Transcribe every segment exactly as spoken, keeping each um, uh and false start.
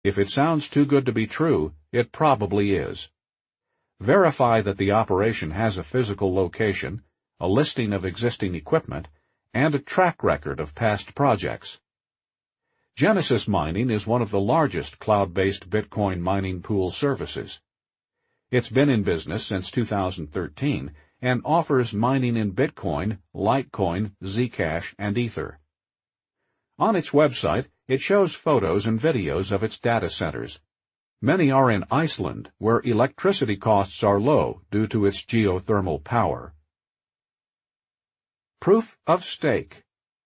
If it sounds too good to be true, it probably is. Verify that the operation has a physical location, a listing of existing equipment, and a track record of past projects. Genesis Mining is one of the largest cloud-based Bitcoin mining pool services. It's been in business since two thousand thirteen and offers mining in Bitcoin, Litecoin, Zcash, and Ether. On its website, it shows photos and videos of its data centers. Many are in Iceland, where electricity costs are low due to its geothermal power. Proof of stake.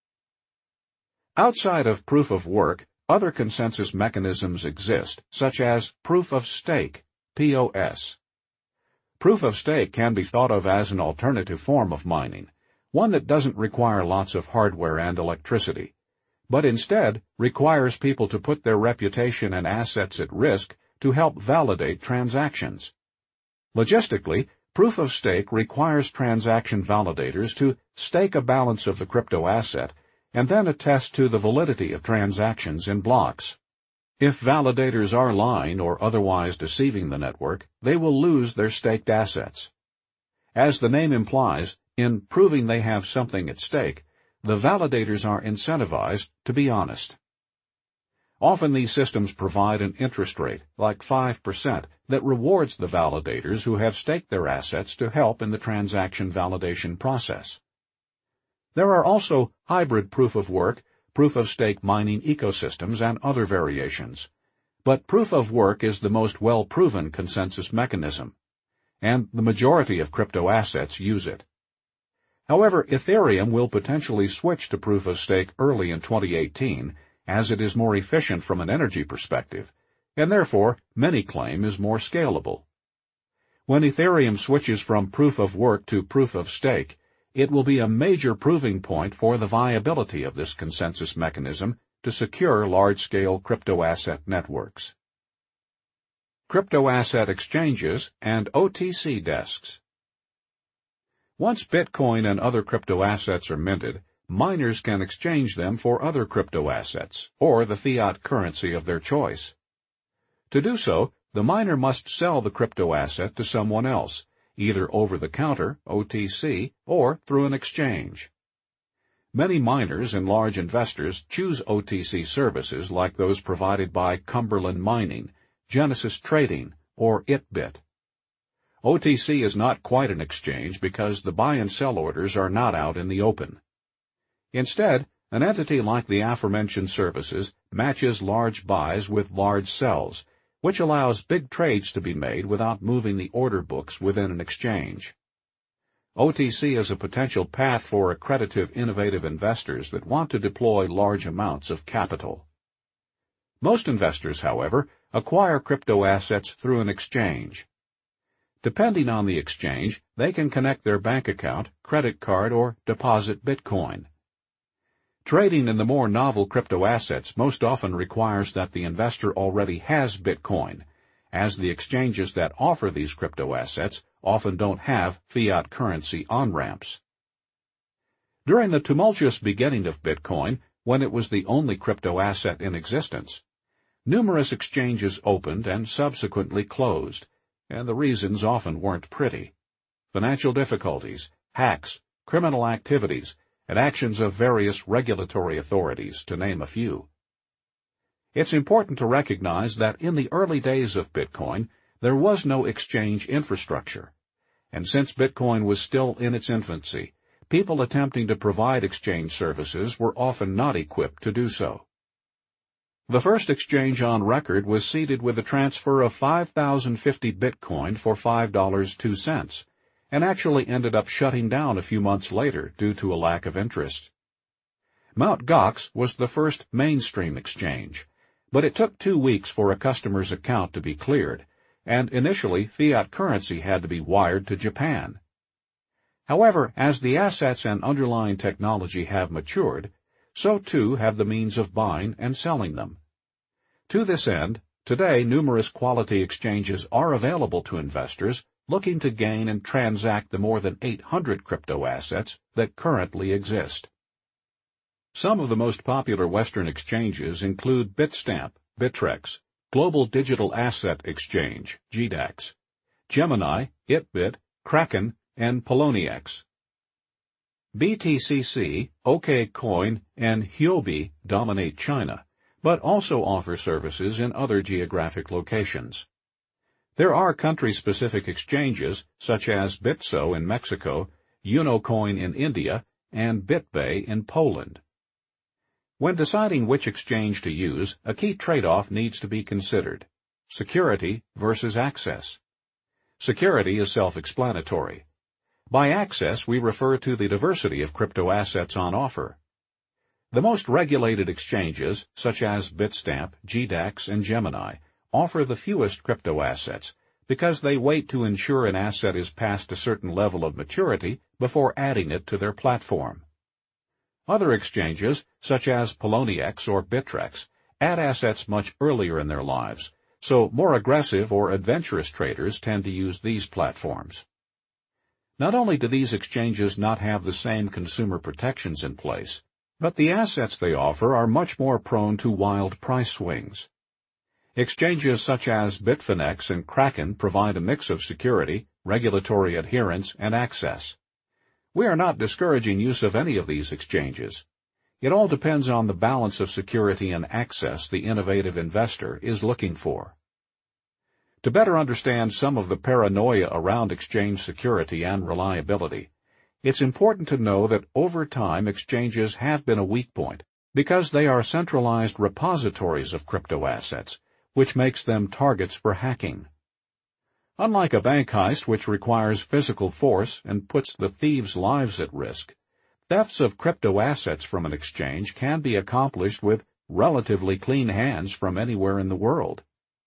Outside of proof of work, other consensus mechanisms exist, such as proof of stake, P O S. Proof of stake can be thought of as an alternative form of mining, one that doesn't require lots of hardware and electricity, but instead requires people to put their reputation and assets at risk to help validate transactions. Logistically, proof of stake requires transaction validators to stake a balance of the crypto asset and then attest to the validity of transactions in blocks. If validators are lying or otherwise deceiving the network, they will lose their staked assets. As the name implies, in proving they have something at stake, the validators are incentivized to be honest. Often these systems provide an interest rate, like five percent, that rewards the validators who have staked their assets to help in the transaction validation process. There are also hybrid proof-of-work, proof-of-stake mining ecosystems, and other variations. But proof-of-work is the most well-proven consensus mechanism, and the majority of crypto assets use it. However, Ethereum will potentially switch to proof-of-stake early in twenty eighteen, as it is more efficient from an energy perspective, and therefore many claim is more scalable. When Ethereum switches from proof-of-work to proof-of-stake, it will be a major proving point for the viability of this consensus mechanism to secure large-scale crypto asset networks. Crypto asset exchanges and O T C desks. Once Bitcoin and other crypto assets are minted, miners can exchange them for other crypto assets, or the fiat currency of their choice. To do so, the miner must sell the crypto asset to someone else, either over-the-counter, O T C, or through an exchange. Many miners and large investors choose O T C services like those provided by Cumberland Mining, Genesis Trading, or itBit. O T C is not quite an exchange because the buy and sell orders are not out in the open. Instead, an entity like the aforementioned services matches large buys with large sells, which allows big trades to be made without moving the order books within an exchange. O T C is a potential path for accretive, innovative investors that want to deploy large amounts of capital. Most investors, however, acquire crypto assets through an exchange. Depending on the exchange, they can connect their bank account, credit card, or deposit Bitcoin. Trading in the more novel crypto assets most often requires that the investor already has Bitcoin, as the exchanges that offer these crypto assets often don't have fiat currency on-ramps. During the tumultuous beginning of Bitcoin, when it was the only crypto asset in existence, numerous exchanges opened and subsequently closed, and the reasons often weren't pretty. Financial difficulties, hacks, criminal activities, and actions of various regulatory authorities, to name a few. It's important to recognize that in the early days of Bitcoin, there was no exchange infrastructure, and since Bitcoin was still in its infancy, people attempting to provide exchange services were often not equipped to do so. The first exchange on record was seeded with a transfer of five thousand fifty Bitcoin for five dollars and two cents, and actually ended up shutting down a few months later due to a lack of interest. Mt. Gox was the first mainstream exchange, but it took two weeks for a customer's account to be cleared, and initially fiat currency had to be wired to Japan. However, as the assets and underlying technology have matured, so too have the means of buying and selling them. To this end, today numerous quality exchanges are available to investors looking to gain and transact the more than eight hundred crypto assets that currently exist. Some of the most popular Western exchanges include Bitstamp, Bittrex, Global Digital Asset Exchange, G DAX, Gemini, Itbit, Kraken, and Poloniex. B T C C, OKCoin, and Huobi dominate China, but also offer services in other geographic locations. There are country-specific exchanges such as Bitso in Mexico, Unocoin in India, and BitBay in Poland. When deciding which exchange to use, a key trade-off needs to be considered: security versus access. Security is self-explanatory. By access, we refer to the diversity of crypto assets on offer. The most regulated exchanges, such as Bitstamp, G DAX, and Gemini, offer the fewest crypto assets because they wait to ensure an asset is past a certain level of maturity before adding it to their platform. Other exchanges, such as Poloniex or Bittrex, add assets much earlier in their lives, so more aggressive or adventurous traders tend to use these platforms. Not only do these exchanges not have the same consumer protections in place, but the assets they offer are much more prone to wild price swings. Exchanges such as Bitfinex and Kraken provide a mix of security, regulatory adherence, and access. We are not discouraging use of any of these exchanges. It all depends on the balance of security and access the innovative investor is looking for. To better understand some of the paranoia around exchange security and reliability, it's important to know that over time exchanges have been a weak point because they are centralized repositories of crypto assets, which makes them targets for hacking. Unlike a bank heist which requires physical force and puts the thieves' lives at risk, thefts of crypto assets from an exchange can be accomplished with relatively clean hands from anywhere in the world.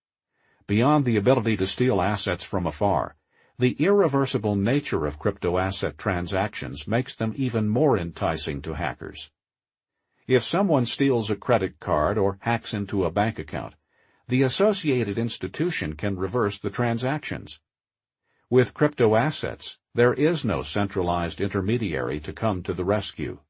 Beyond the ability to steal assets from afar, the irreversible nature of crypto asset transactions makes them even more enticing to hackers. If someone steals a credit card or hacks into a bank account, the associated institution can reverse the transactions. With crypto assets, there is no centralized intermediary to come to the rescue.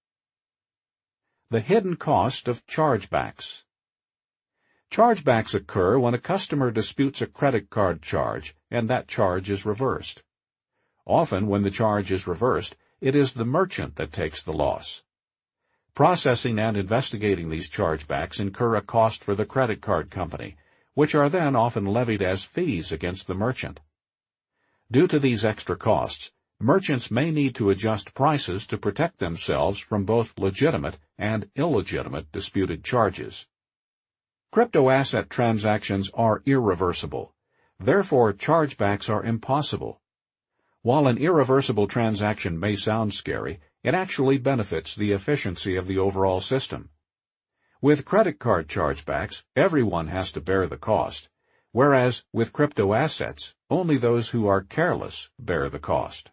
The hidden cost of chargebacks. Chargebacks occur when a customer disputes a credit card charge and that charge is reversed. Often when the charge is reversed, it is the merchant that takes the loss. Processing and investigating these chargebacks incur a cost for the credit card company, which are then often levied as fees against the merchant. Due to these extra costs, merchants may need to adjust prices to protect themselves from both legitimate and illegitimate disputed charges. Crypto asset transactions are irreversible. Therefore, chargebacks are impossible. While an irreversible transaction may sound scary, it actually benefits the efficiency of the overall system. With credit card chargebacks, everyone has to bear the cost, whereas with crypto assets, only those who are careless bear the cost.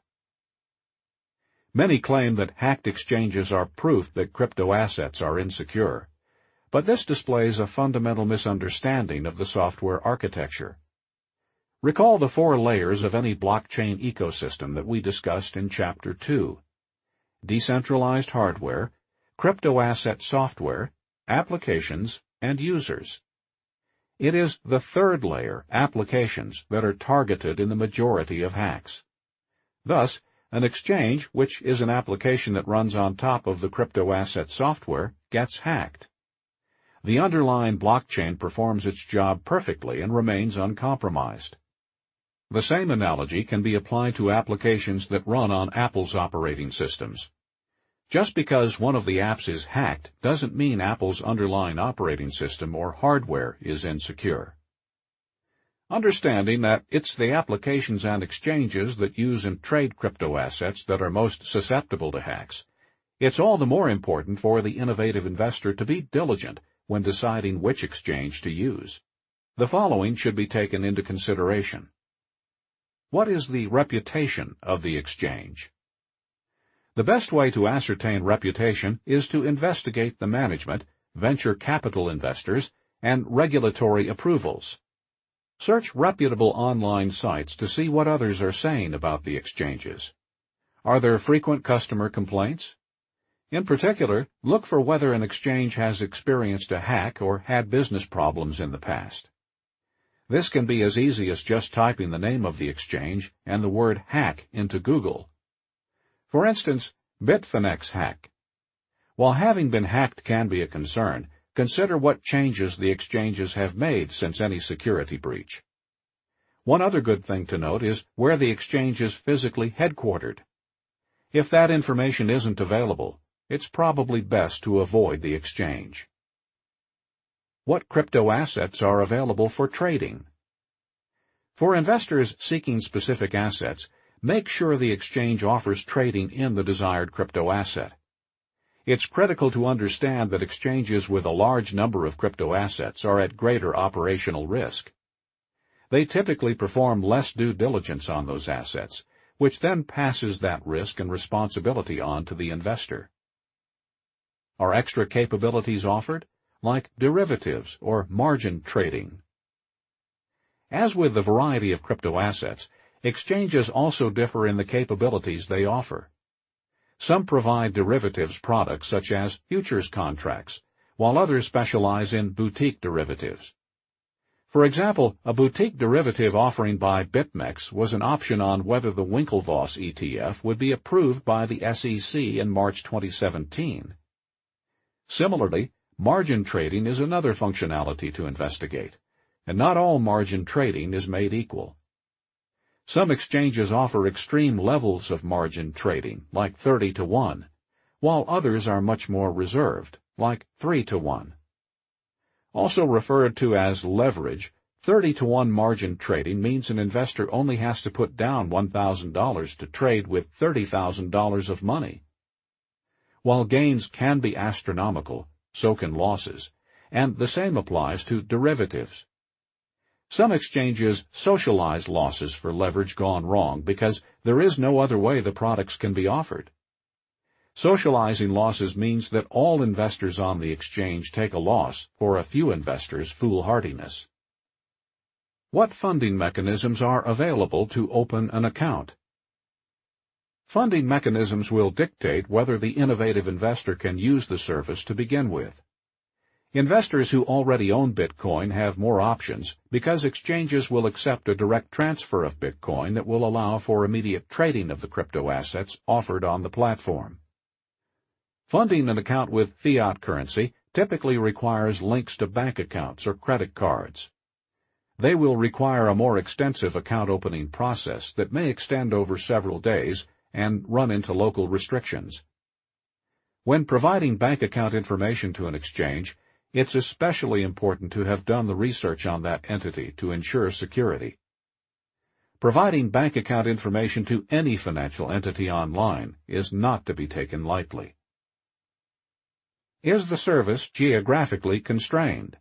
Many claim that hacked exchanges are proof that crypto assets are insecure, but this displays a fundamental misunderstanding of the software architecture. Recall the four layers of any blockchain ecosystem that we discussed in Chapter two. Decentralized hardware, crypto asset software, applications, and users. It is the third layer, applications, that are targeted in the majority of hacks. Thus, an exchange, which is an application that runs on top of the crypto asset software, gets hacked. The underlying blockchain performs its job perfectly and remains uncompromised. The same analogy can be applied to applications that run on Apple's operating systems. Just because one of the apps is hacked doesn't mean Apple's underlying operating system or hardware is insecure. Understanding that it's the applications and exchanges that use and trade crypto assets that are most susceptible to hacks, it's all the more important for the innovative investor to be diligent when deciding which exchange to use. The following should be taken into consideration. What is the reputation of the exchange? The best way to ascertain reputation is to investigate the management, venture capital investors, and regulatory approvals. Search reputable online sites to see what others are saying about the exchanges. Are there frequent customer complaints? In particular, look for whether an exchange has experienced a hack or had business problems in the past. This can be as easy as just typing the name of the exchange and the word hack into Google. For instance, Bitfinex hack. While having been hacked can be a concern, consider what changes the exchanges have made since any security breach. One other good thing to note is where the exchange is physically headquartered. If that information isn't available, it's probably best to avoid the exchange. What crypto assets are available for trading? For investors seeking specific assets, make sure the exchange offers trading in the desired crypto asset. It's critical to understand that exchanges with a large number of crypto assets are at greater operational risk. They typically perform less due diligence on those assets, which then passes that risk and responsibility on to the investor. Are extra capabilities offered, like derivatives or margin trading? As with the variety of crypto assets, exchanges also differ in the capabilities they offer. Some provide derivatives products such as futures contracts, while others specialize in boutique derivatives. For example, a boutique derivative offering by BitMEX was an option on whether the Winklevoss E T F would be approved by the S E C in March twenty seventeen. Similarly, margin trading is another functionality to investigate, and not all margin trading is made equal. Some exchanges offer extreme levels of margin trading, like thirty to one, while others are much more reserved, like three to one. Also referred to as leverage, thirty to one margin trading means an investor only has to put down one thousand dollars to trade with thirty thousand dollars of money. While gains can be astronomical, so can losses, and the same applies to derivatives. Some exchanges socialize losses for leverage gone wrong because there is no other way the products can be offered. Socializing losses means that all investors on the exchange take a loss for a few investors' foolhardiness. What funding mechanisms are available to open an account? Funding mechanisms will dictate whether the innovative investor can use the service to begin with. Investors who already own Bitcoin have more options because exchanges will accept a direct transfer of Bitcoin that will allow for immediate trading of the crypto assets offered on the platform. Funding an account with fiat currency typically requires links to bank accounts or credit cards. They will require a more extensive account opening process that may extend over several days and run into local restrictions. When providing bank account information to an exchange, it's especially important to have done the research on that entity to ensure security. Providing bank account information to any financial entity online is not to be taken lightly. Is the service geographically constrained?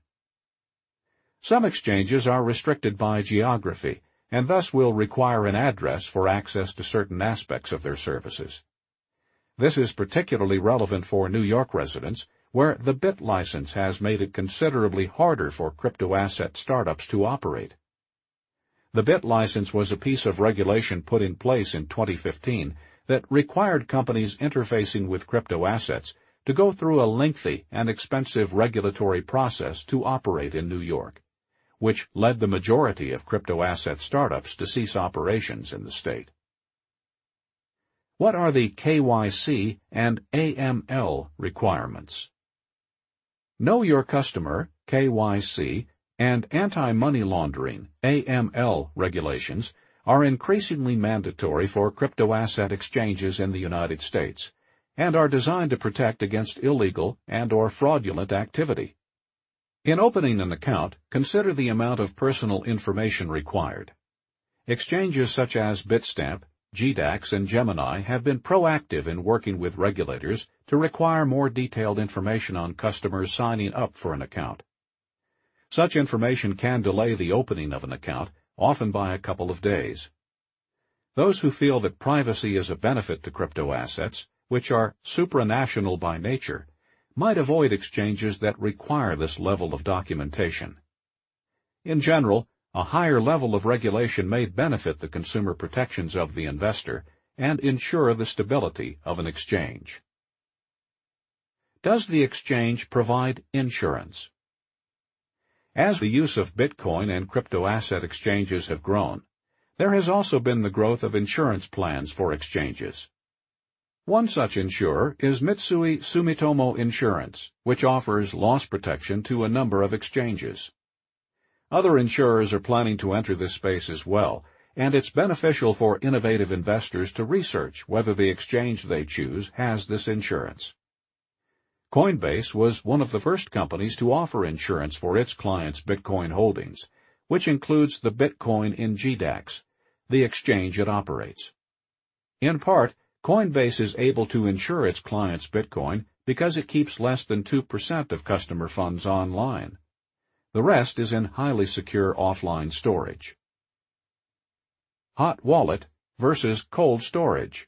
Some exchanges are restricted by geography and thus will require an address for access to certain aspects of their services. This is particularly relevant for New York residents, where the BitLicense has made it considerably harder for crypto asset startups to operate. The BitLicense was a piece of regulation put in place in twenty fifteen that required companies interfacing with crypto assets to go through a lengthy and expensive regulatory process to operate in New York, which led the majority of crypto asset startups to cease operations in the state. What are the K Y C and A M L requirements? Know Your Customer, K Y C, and Anti-Money Laundering, A M L, regulations are increasingly mandatory for crypto asset exchanges in the United States and are designed to protect against illegal and or fraudulent activity. In opening an account, consider the amount of personal information required. Exchanges such as Bitstamp, G DAX, and Gemini have been proactive in working with regulators to require more detailed information on customers signing up for an account. Such information can delay the opening of an account, often by a couple of days. Those who feel that privacy is a benefit to crypto assets, which are supranational by nature, might avoid exchanges that require this level of documentation. In general, a higher level of regulation may benefit the consumer protections of the investor and ensure the stability of an exchange. Does the exchange provide insurance? As the use of Bitcoin and crypto asset exchanges have grown, there has also been the growth of insurance plans for exchanges. One such insurer is Mitsui Sumitomo Insurance, which offers loss protection to a number of exchanges. Other insurers are planning to enter this space as well, and it's beneficial for innovative investors to research whether the exchange they choose has this insurance. Coinbase was one of the first companies to offer insurance for its clients' Bitcoin holdings, which includes the Bitcoin in G DAX, the exchange it operates. In part, Coinbase is able to insure its clients' Bitcoin because it keeps less than two percent of customer funds online. The rest is in highly secure offline storage. Hot wallet versus cold storage.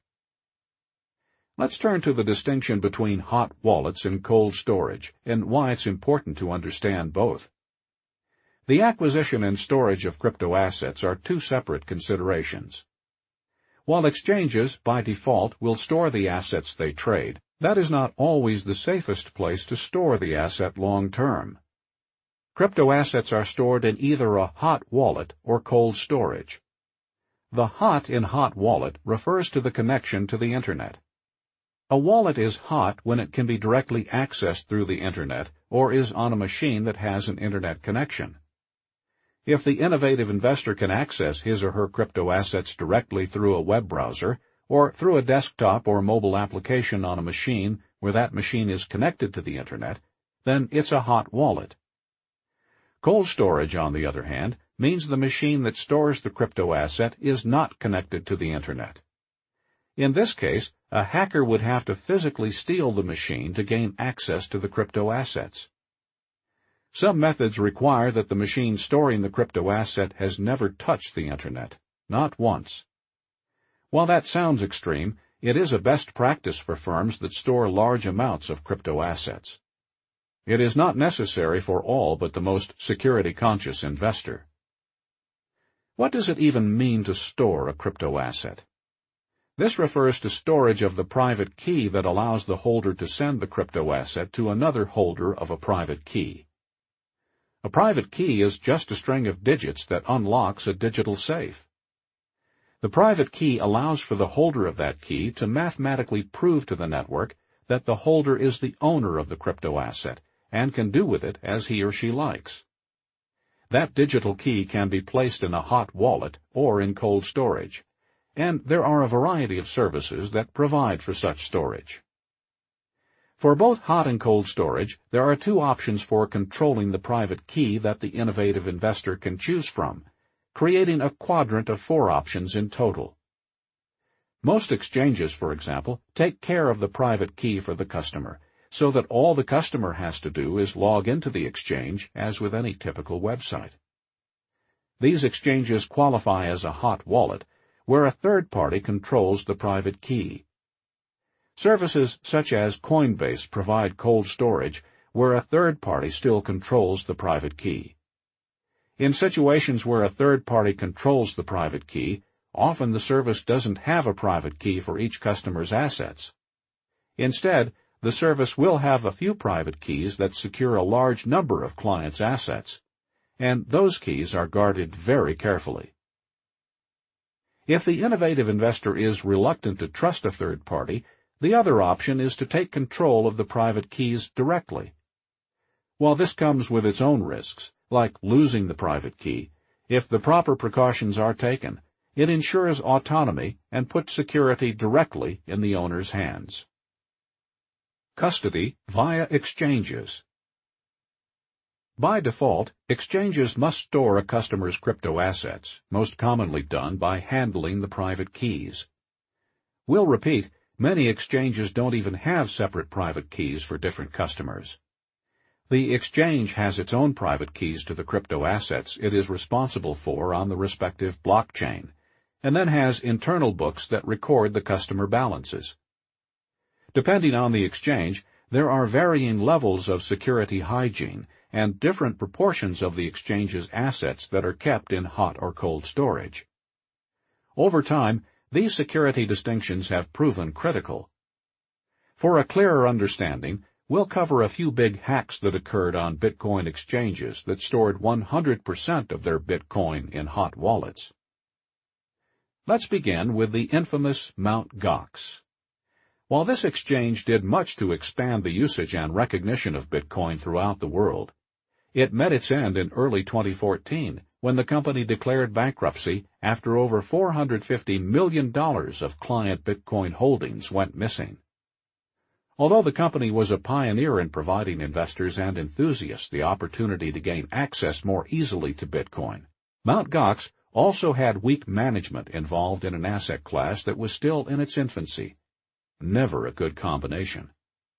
Let's turn to the distinction between hot wallets and cold storage and why it's important to understand both. The acquisition and storage of crypto assets are two separate considerations. While exchanges, by default, will store the assets they trade, that is not always the safest place to store the asset long term. Crypto assets are stored in either a hot wallet or cold storage. The hot in hot wallet refers to the connection to the Internet. A wallet is hot when it can be directly accessed through the Internet or is on a machine that has an Internet connection. If the innovative investor can access his or her crypto assets directly through a web browser or through a desktop or mobile application on a machine where that machine is connected to the Internet, then it's a hot wallet. Cold storage, on the other hand, means the machine that stores the crypto asset is not connected to the Internet. In this case, a hacker would have to physically steal the machine to gain access to the crypto assets. Some methods require that the machine storing the crypto asset has never touched the Internet, not once. While that sounds extreme, it is a best practice for firms that store large amounts of crypto assets. It is not necessary for all but the most security-conscious investor. What does it even mean to store a crypto asset? This refers to storage of the private key that allows the holder to send the crypto asset to another holder of a private key. A private key is just a string of digits that unlocks a digital safe. The private key allows for the holder of that key to mathematically prove to the network that the holder is the owner of the crypto asset and can do with it as he or she likes. That digital key can be placed in a hot wallet or in cold storage, and there are a variety of services that provide for such storage. For both hot and cold storage, there are two options for controlling the private key that the innovative investor can choose from, creating a quadrant of four options in total. Most exchanges, for example, take care of the private key for the customer, so that all the customer has to do is log into the exchange as with any typical website. These exchanges qualify as a hot wallet, where a third party controls the private key. Services such as Coinbase provide cold storage, where a third party still controls the private key. In situations where a third party controls the private key, often the service doesn't have a private key for each customer's assets. Instead, the service will have a few private keys that secure a large number of clients' assets, and those keys are guarded very carefully. If the innovative investor is reluctant to trust a third party, the other option is to take control of the private keys directly. While this comes with its own risks, like losing the private key, if the proper precautions are taken, it ensures autonomy and puts security directly in the owner's hands. Custody via exchanges. By default, exchanges must store a customer's crypto assets, most commonly done by handling the private keys. We'll repeat, many exchanges don't even have separate private keys for different customers. The exchange has its own private keys to the crypto assets it is responsible for on the respective blockchain, and then has internal books that record the customer balances. Depending on the exchange, there are varying levels of security hygiene and different proportions of the exchange's assets that are kept in hot or cold storage. Over time, these security distinctions have proven critical. For a clearer understanding, we'll cover a few big hacks that occurred on Bitcoin exchanges that stored one hundred percent of their Bitcoin in hot wallets. Let's begin with the infamous Mt. Gox. While this exchange did much to expand the usage and recognition of Bitcoin throughout the world, it met its end in early twenty fourteen when the company declared bankruptcy after over four hundred fifty million dollars of client Bitcoin holdings went missing. Although the company was a pioneer in providing investors and enthusiasts the opportunity to gain access more easily to Bitcoin, Mt. Gox also had weak management involved in an asset class that was still in its infancy. Never a good combination.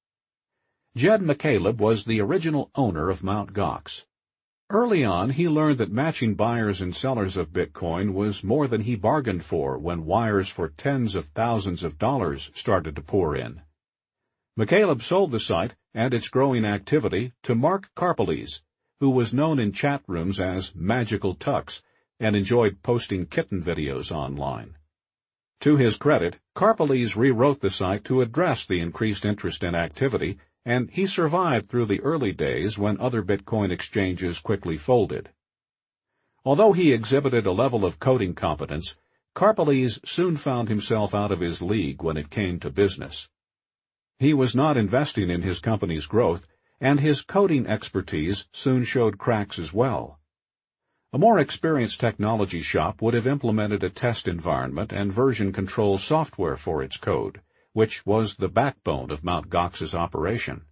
Jed McCaleb was the original owner of Mt. Gox. Early on, he learned that matching buyers and sellers of Bitcoin was more than he bargained for when wires for tens of thousands of dollars started to pour in. McCaleb sold the site and its growing activity to Mark Karpeles, who was known in chat rooms as Magical Tux and enjoyed posting kitten videos online. To his credit, Karpeles rewrote the site to address the increased interest in activity, and he survived through the early days when other Bitcoin exchanges quickly folded. Although he exhibited a level of coding competence, Karpeles soon found himself out of his league when it came to business. He was not investing in his company's growth, and his coding expertise soon showed cracks as well. A more experienced technology shop would have implemented a test environment and version control software for its code, which was the backbone of Mt. Gox's operation.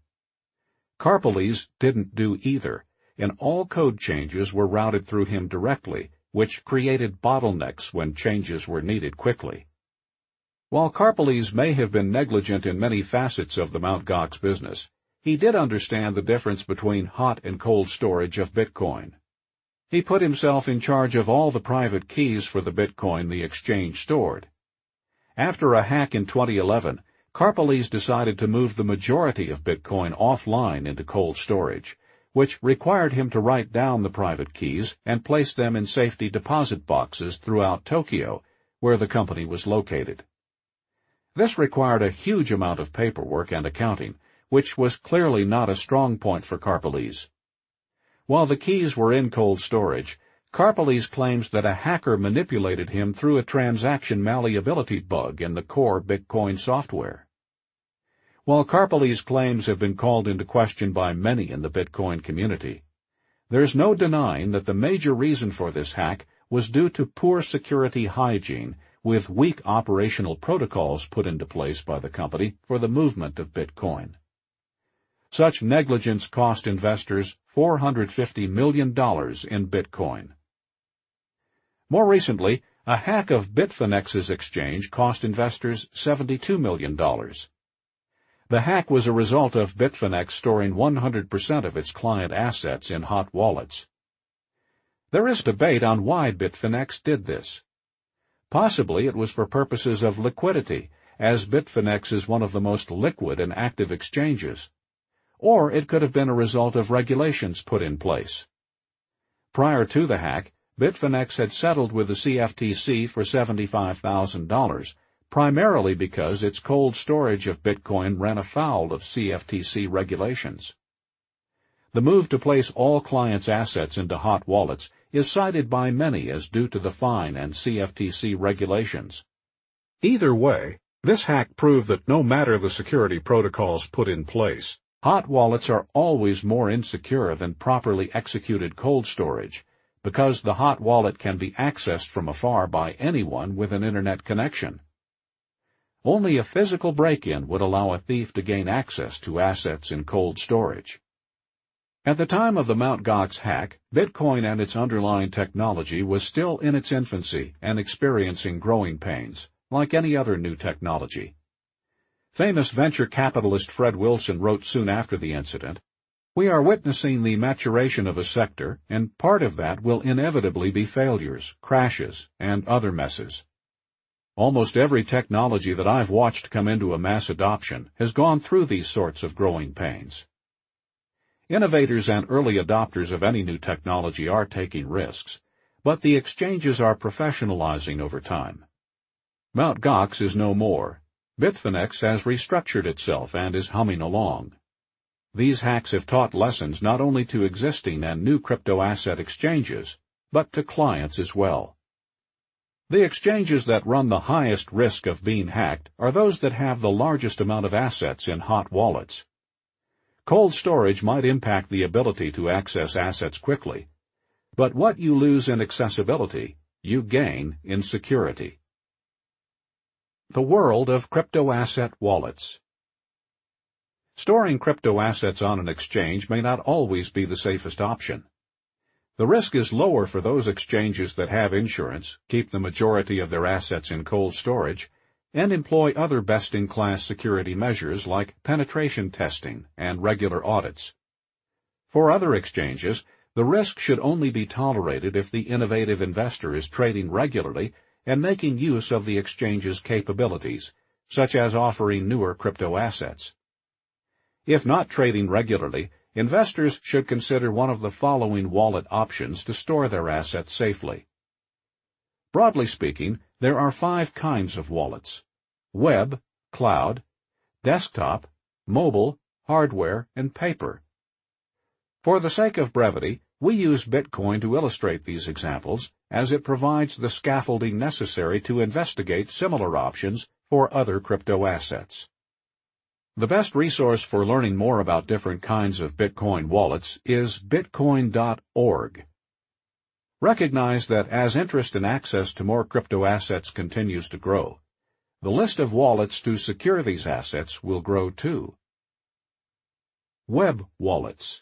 Karpeles didn't do either, and all code changes were routed through him directly, which created bottlenecks when changes were needed quickly. While Karpeles may have been negligent in many facets of the Mt. Gox business, he did understand the difference between hot and cold storage of Bitcoin. He put himself in charge of all the private keys for the Bitcoin the exchange stored. After a hack in twenty eleven, Karpeles decided to move the majority of Bitcoin offline into cold storage, which required him to write down the private keys and place them in safety deposit boxes throughout Tokyo, where the company was located. This required a huge amount of paperwork and accounting, which was clearly not a strong point for Karpeles. While the keys were in cold storage, Karpeles claims that a hacker manipulated him through a transaction malleability bug in the core Bitcoin software. While Karpeles' claims have been called into question by many in the Bitcoin community, there's no denying that the major reason for this hack was due to poor security hygiene with weak operational protocols put into place by the company for the movement of Bitcoin. Such negligence cost investors four hundred fifty million dollars in Bitcoin. More recently, a hack of Bitfinex's exchange cost investors seventy-two million dollars. The hack was a result of Bitfinex storing one hundred percent of its client assets in hot wallets. There is debate on why Bitfinex did this. Possibly it was for purposes of liquidity, as Bitfinex is one of the most liquid and active exchanges. Or it could have been a result of regulations put in place. Prior to the hack, Bitfinex had settled with the C F T C for seventy-five thousand dollars, primarily because its cold storage of Bitcoin ran afoul of C F T C regulations. The move to place all clients' assets into hot wallets is cited by many as due to the fine and C F T C regulations. Either way, this hack proved that no matter the security protocols put in place, hot wallets are always more insecure than properly executed cold storage, because the hot wallet can be accessed from afar by anyone with an internet connection. Only a physical break-in would allow a thief to gain access to assets in cold storage. At the time of the Mt. Gox hack, Bitcoin and its underlying technology was still in its infancy and experiencing growing pains, like any other new technology. Famous venture capitalist Fred Wilson wrote soon after the incident, "We are witnessing the maturation of a sector, and part of that will inevitably be failures, crashes, and other messes. Almost every technology that I've watched come into a mass adoption has gone through these sorts of growing pains." Innovators and early adopters of any new technology are taking risks, but the exchanges are professionalizing over time. Mt. Gox is no more. Bitfinex has restructured itself and is humming along. These hacks have taught lessons not only to existing and new crypto asset exchanges, but to clients as well. The exchanges that run the highest risk of being hacked are those that have the largest amount of assets in hot wallets. Cold storage might impact the ability to access assets quickly, but what you lose in accessibility, you gain in security. The world of crypto asset wallets. Storing crypto assets on an exchange may not always be the safest option. The risk is lower for those exchanges that have insurance, keep the majority of their assets in cold storage, and employ other best-in-class security measures like penetration testing and regular audits. For other exchanges, the risk should only be tolerated if the innovative investor is trading regularly and making use of the exchange's capabilities, such as offering newer crypto assets. If not trading regularly, investors should consider one of the following wallet options to store their assets safely. Broadly speaking, there are five kinds of wallets: web, cloud, desktop, mobile, hardware, and paper. For the sake of brevity, we use Bitcoin to illustrate these examples, as it provides the scaffolding necessary to investigate similar options for other crypto assets. The best resource for learning more about different kinds of Bitcoin wallets is bitcoin dot org. Recognize that as interest in access to more crypto assets continues to grow, the list of wallets to secure these assets will grow too. Web wallets.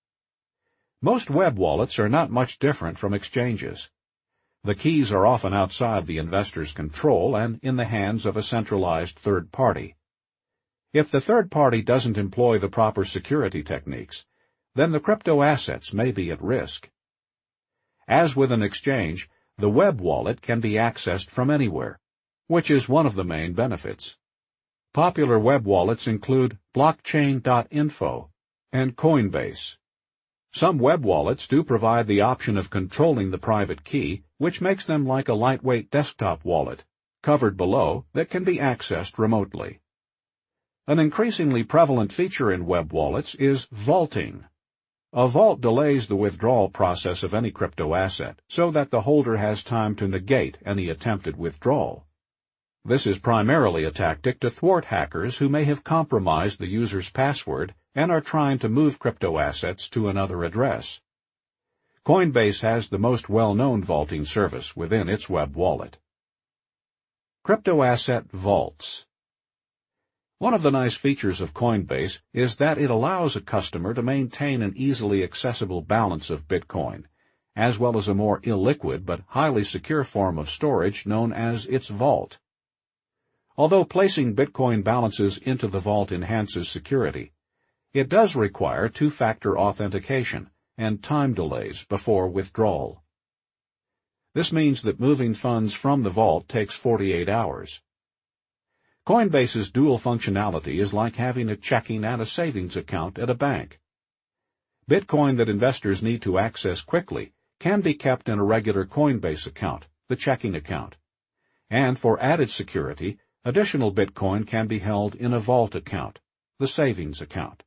Most web wallets are not much different from exchanges. The keys are often outside the investor's control and in the hands of a centralized third party. If the third party doesn't employ the proper security techniques, then the crypto assets may be at risk. As with an exchange, the web wallet can be accessed from anywhere, which is one of the main benefits. Popular web wallets include blockchain dot info and Coinbase. Some web wallets do provide the option of controlling the private key, which makes them like a lightweight desktop wallet, covered below, that can be accessed remotely. An increasingly prevalent feature in web wallets is vaulting. A vault delays the withdrawal process of any crypto asset so that the holder has time to negate any attempted withdrawal. This is primarily a tactic to thwart hackers who may have compromised the user's password and are trying to move crypto assets to another address. Coinbase has the most well-known vaulting service within its web wallet. Crypto asset vaults. One of the nice features of Coinbase is that it allows a customer to maintain an easily accessible balance of Bitcoin, as well as a more illiquid but highly secure form of storage known as its vault. Although placing Bitcoin balances into the vault enhances security, it does require two-factor authentication and time delays before withdrawal. This means that moving funds from the vault takes forty-eight hours. Coinbase's dual functionality is like having a checking and a savings account at a bank. Bitcoin that investors need to access quickly can be kept in a regular Coinbase account, the checking account. And for added security, additional Bitcoin can be held in a vault account, the savings account.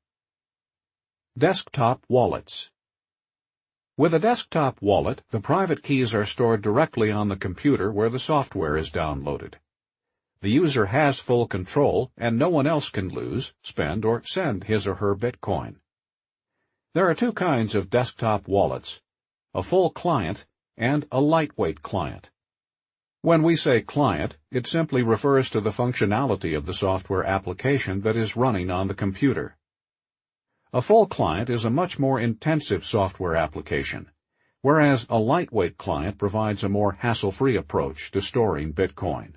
Desktop wallets. With a desktop wallet, the private keys are stored directly on the computer where the software is downloaded. The user has full control, and no one else can lose, spend, or send his or her Bitcoin. There are two kinds of desktop wallets: a full client and a lightweight client. When we say client, it simply refers to the functionality of the software application that is running on the computer. A full client is a much more intensive software application, whereas a lightweight client provides a more hassle-free approach to storing Bitcoin.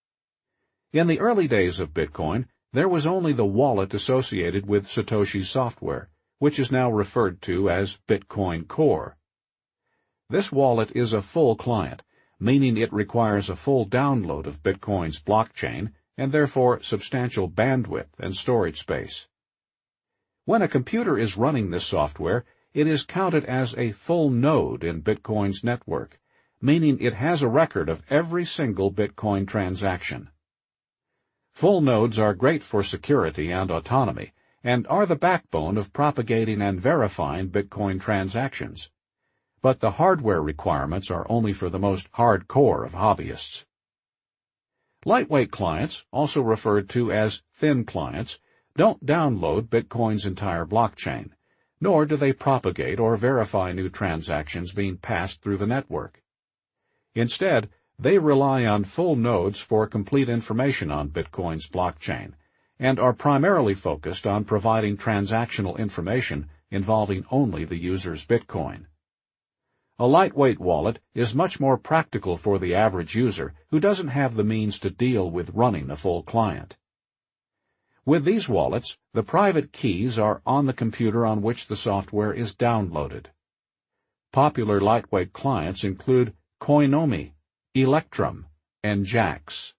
In the early days of Bitcoin, there was only the wallet associated with Satoshi's software, which is now referred to as Bitcoin Core. This wallet is a full client, meaning it requires a full download of Bitcoin's blockchain and therefore substantial bandwidth and storage space. When a computer is running this software, it is counted as a full node in Bitcoin's network, meaning it has a record of every single Bitcoin transaction. Full nodes are great for security and autonomy, and are the backbone of propagating and verifying Bitcoin transactions. But the hardware requirements are only for the most hardcore of hobbyists. Lightweight clients, also referred to as thin clients, don't download Bitcoin's entire blockchain, nor do they propagate or verify new transactions being passed through the network. Instead, they rely on full nodes for complete information on Bitcoin's blockchain, and are primarily focused on providing transactional information involving only the user's Bitcoin. A lightweight wallet is much more practical for the average user who doesn't have the means to deal with running a full client. With these wallets, the private keys are on the computer on which the software is downloaded. Popular lightweight clients include Coinomi, Electrum, and Jaxx.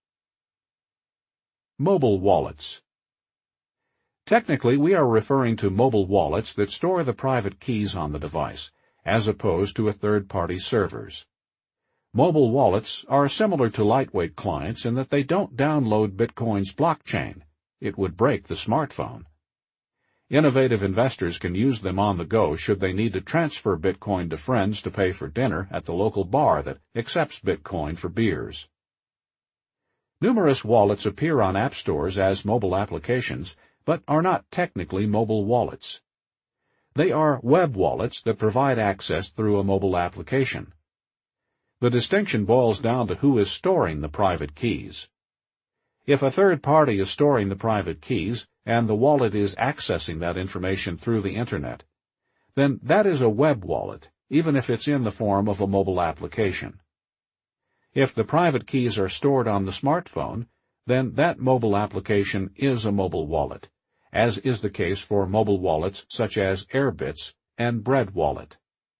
Mobile wallets. Technically, we are referring to mobile wallets that store the private keys on the device, as opposed to a third-party servers. Mobile wallets are similar to lightweight clients in that they don't download Bitcoin's blockchain. It would break the smartphone. Innovative investors can use them on the go should they need to transfer Bitcoin to friends to pay for dinner at the local bar that accepts Bitcoin for beers. Numerous wallets appear on app stores as mobile applications, but are not technically mobile wallets. They are web wallets that provide access through a mobile application. The distinction boils down to who is storing the private keys. If a third party is storing the private keys, and the wallet is accessing that information through the Internet, then that is a web wallet, even if it's in the form of a mobile application. If the private keys are stored on the smartphone, then that mobile application is a mobile wallet, as is the case for mobile wallets such as Airbitz and Bread Wallet.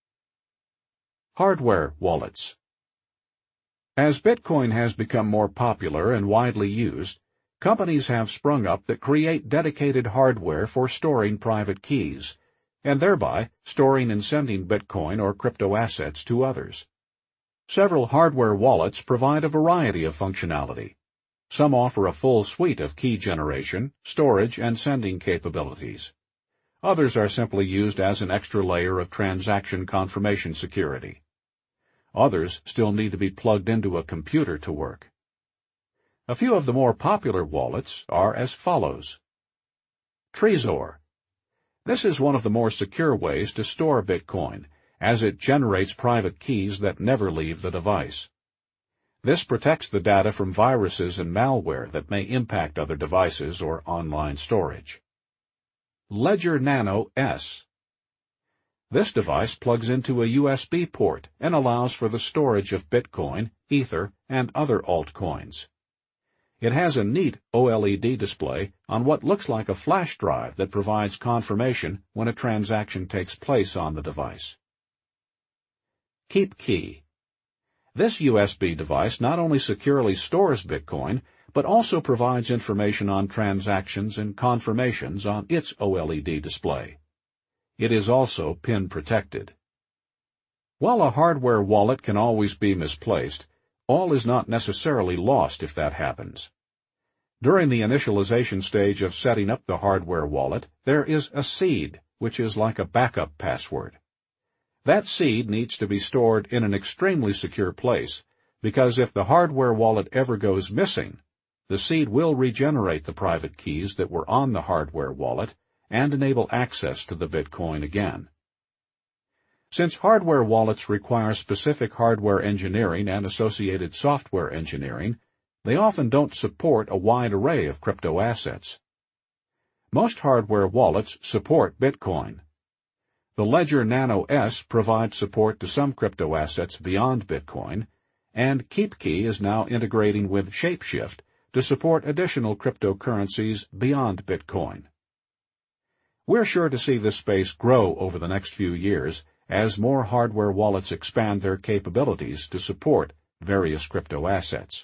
Hardware wallets. As Bitcoin has become more popular and widely used, companies have sprung up that create dedicated hardware for storing private keys, and thereby storing and sending Bitcoin or crypto assets to others. Several hardware wallets provide a variety of functionality. Some offer a full suite of key generation, storage, and sending capabilities. Others are simply used as an extra layer of transaction confirmation security. Others still need to be plugged into a computer to work. A few of the more popular wallets are as follows. Trezor. This is one of the more secure ways to store Bitcoin, as it generates private keys that never leave the device. This protects the data from viruses and malware that may impact other devices or online storage. Ledger Nano S. This device plugs into a U S B port and allows for the storage of Bitcoin, Ether, and other altcoins. It has a neat OLED display on what looks like a flash drive that provides confirmation when a transaction takes place on the device. KeepKey. This U S B device not only securely stores Bitcoin, but also provides information on transactions and confirmations on its OLED display. It is also PIN protected. While a hardware wallet can always be misplaced, all is not necessarily lost if that happens. During the initialization stage of setting up the hardware wallet, there is a seed, which is like a backup password. That seed needs to be stored in an extremely secure place, because if the hardware wallet ever goes missing, the seed will regenerate the private keys that were on the hardware wallet and enable access to the Bitcoin again. Since hardware wallets require specific hardware engineering and associated software engineering, they often don't support a wide array of crypto assets. Most hardware wallets support Bitcoin. The Ledger Nano S provides support to some crypto assets beyond Bitcoin, and KeepKey is now integrating with Shapeshift to support additional cryptocurrencies beyond Bitcoin. We're sure to see this space grow over the next few years as more hardware wallets expand their capabilities to support various crypto assets.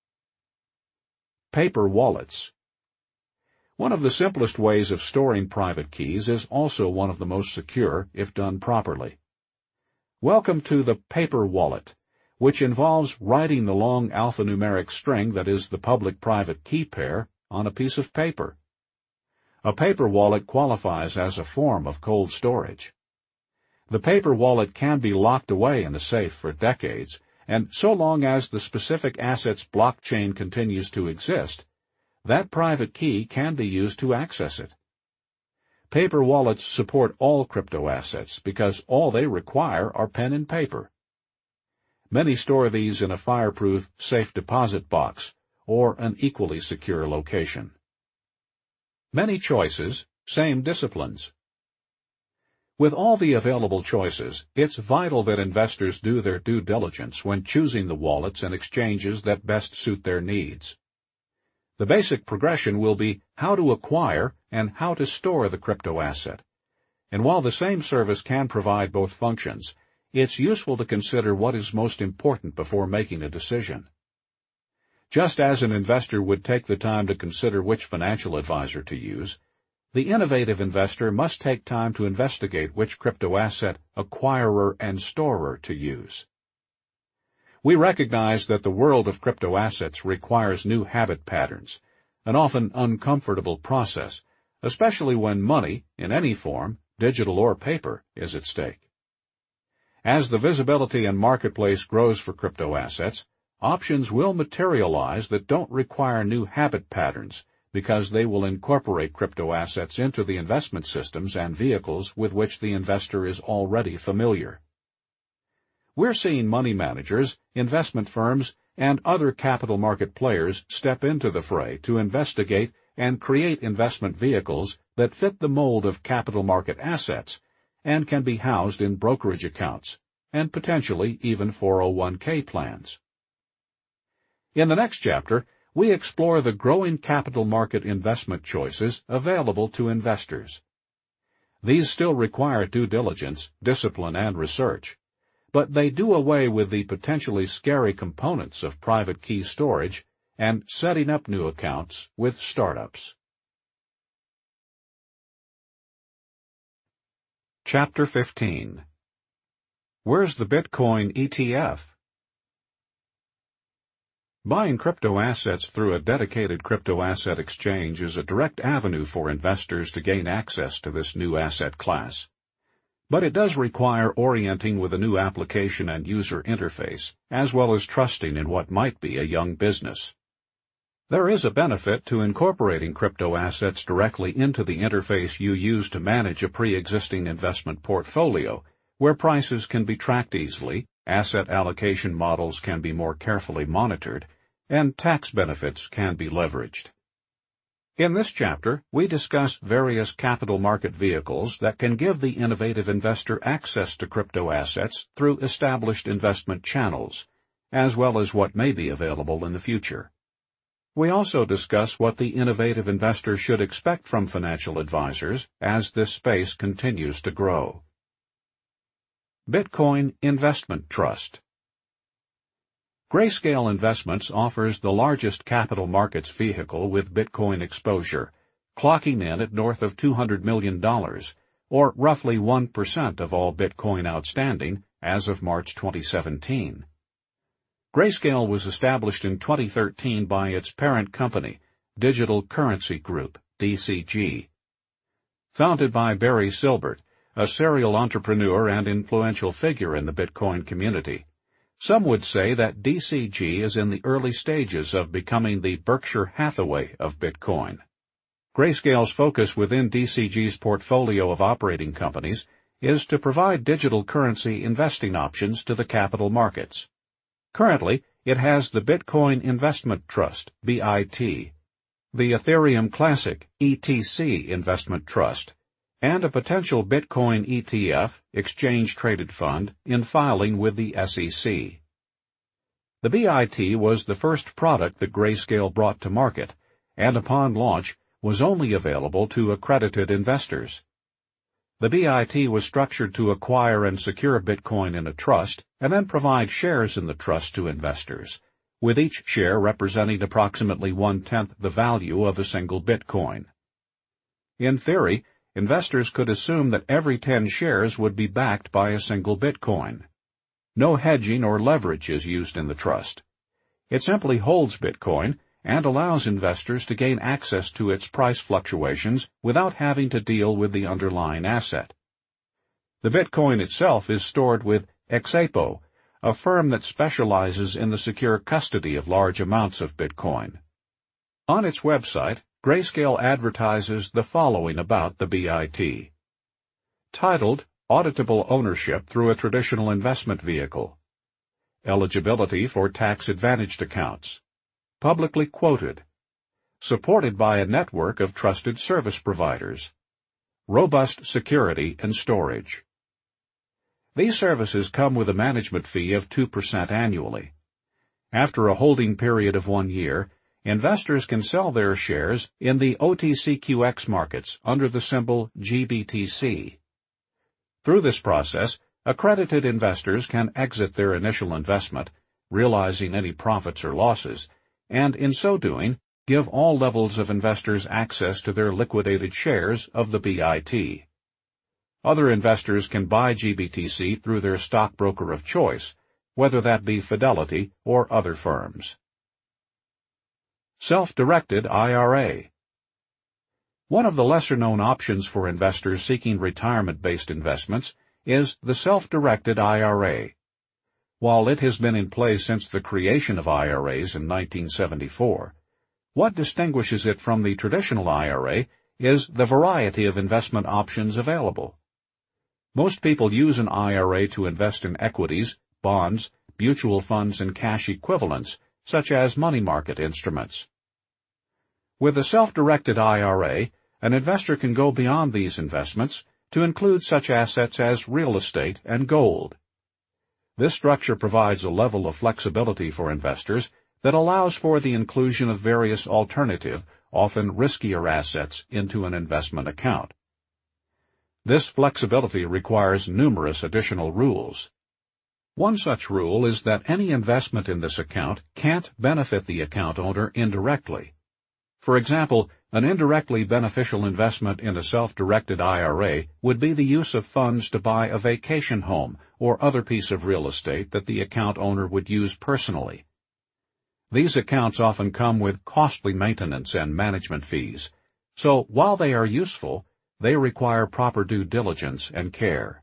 Paper wallets. One of the simplest ways of storing private keys is also one of the most secure if done properly. Welcome to the paper wallet, which involves writing the long alphanumeric string that is the public-private key pair on a piece of paper. A paper wallet qualifies as a form of cold storage. The paper wallet can be locked away in a safe for decades, and so long as the specific asset's blockchain continues to exist, that private key can be used to access it. Paper wallets support all crypto assets because all they require are pen and paper. Many store these in a fireproof safe deposit box or an equally secure location. Many choices, same disciplines. With all the available choices, it's vital that investors do their due diligence when choosing the wallets and exchanges that best suit their needs. The basic progression will be how to acquire and how to store the crypto asset. And while the same service can provide both functions, it's useful to consider what is most important before making a decision. Just as an investor would take the time to consider which financial advisor to use, the innovative investor must take time to investigate which crypto asset acquirer and storer to use. We recognize that the world of crypto assets requires new habit patterns, an often uncomfortable process, especially when money, in any form, digital or paper, is at stake. As the visibility and marketplace grows for crypto assets, options will materialize that don't require new habit patterns because they will incorporate crypto assets into the investment systems and vehicles with which the investor is already familiar. We're seeing money managers, investment firms, and other capital market players step into the fray to investigate and create investment vehicles that fit the mold of capital market assets and can be housed in brokerage accounts, and potentially even four oh one k plans. In the next chapter, we explore the growing capital market investment choices available to investors. These still require due diligence, discipline, and research, but they do away with the potentially scary components of private key storage and setting up new accounts with startups. Chapter fifteen. Where's the Bitcoin E T F? Buying crypto assets through a dedicated crypto asset exchange is a direct avenue for investors to gain access to this new asset class. But it does require orienting with a new application and user interface, as well as trusting in what might be a young business. There is a benefit to incorporating crypto assets directly into the interface you use to manage a pre-existing investment portfolio, where prices can be tracked easily, asset allocation models can be more carefully monitored, and tax benefits can be leveraged. In this chapter, we discuss various capital market vehicles that can give the innovative investor access to crypto assets through established investment channels, as well as what may be available in the future. We also discuss what the innovative investor should expect from financial advisors as this space continues to grow. Bitcoin Investment Trust. Grayscale Investments offers the largest capital markets vehicle with Bitcoin exposure, clocking in at north of two hundred million dollars, or roughly one percent of all Bitcoin outstanding as of March twenty seventeen. Grayscale was established in twenty thirteen by its parent company, Digital Currency Group, D C G. Founded by Barry Silbert, a serial entrepreneur and influential figure in the Bitcoin community, some would say that D C G is in the early stages of becoming the Berkshire Hathaway of Bitcoin. Grayscale's focus within D C G's portfolio of operating companies is to provide digital currency investing options to the capital markets. Currently, it has the Bitcoin Investment Trust, B I T, the Ethereum Classic, E T C Investment Trust, and a potential Bitcoin E T F, exchange-traded fund, in filing with the S E C. The B I T was the first product that Grayscale brought to market, and upon launch was only available to accredited investors. The B I T was structured to acquire and secure Bitcoin in a trust and then provide shares in the trust to investors, with each share representing approximately one-tenth the value of a single Bitcoin. In theory, investors could assume that every ten shares would be backed by a single Bitcoin. No hedging or leverage is used in the trust. It simply holds Bitcoin, and allows investors to gain access to its price fluctuations without having to deal with the underlying asset. The Bitcoin itself is stored with Exapo, a firm that specializes in the secure custody of large amounts of Bitcoin. On its website, Grayscale advertises the following about the B I T. Titled, Auditable Ownership Through a Traditional Investment Vehicle. Eligibility for Tax-Advantaged Accounts. Publicly quoted. Supported by a network of trusted service providers. Robust security and storage. These services come with a management fee of two percent annually. After a holding period of one year, investors can sell their shares in the O T C Q X markets under the symbol G B T C. Through this process, accredited investors can exit their initial investment, realizing any profits or losses, and in so doing, give all levels of investors access to their liquidated shares of the B I T. Other investors can buy G B T C through their stockbroker of choice, whether that be Fidelity or other firms. Self-directed I R A. One of the lesser-known options for investors seeking retirement-based investments is the self-directed I R A. While it has been in place since the creation of I R As in nineteen seventy-four, what distinguishes it from the traditional I R A is the variety of investment options available. Most people use an I R A to invest in equities, bonds, mutual funds, and cash equivalents, such as money market instruments. With a self-directed I R A, an investor can go beyond these investments to include such assets as real estate and gold. This structure provides a level of flexibility for investors that allows for the inclusion of various alternative, often riskier assets into an investment account. This flexibility requires numerous additional rules. One such rule is that any investment in this account can't benefit the account owner indirectly. For example, an indirectly beneficial investment in a self-directed I R A would be the use of funds to buy a vacation home or other piece of real estate that the account owner would use personally. These accounts often come with costly maintenance and management fees, so while they are useful, they require proper due diligence and care.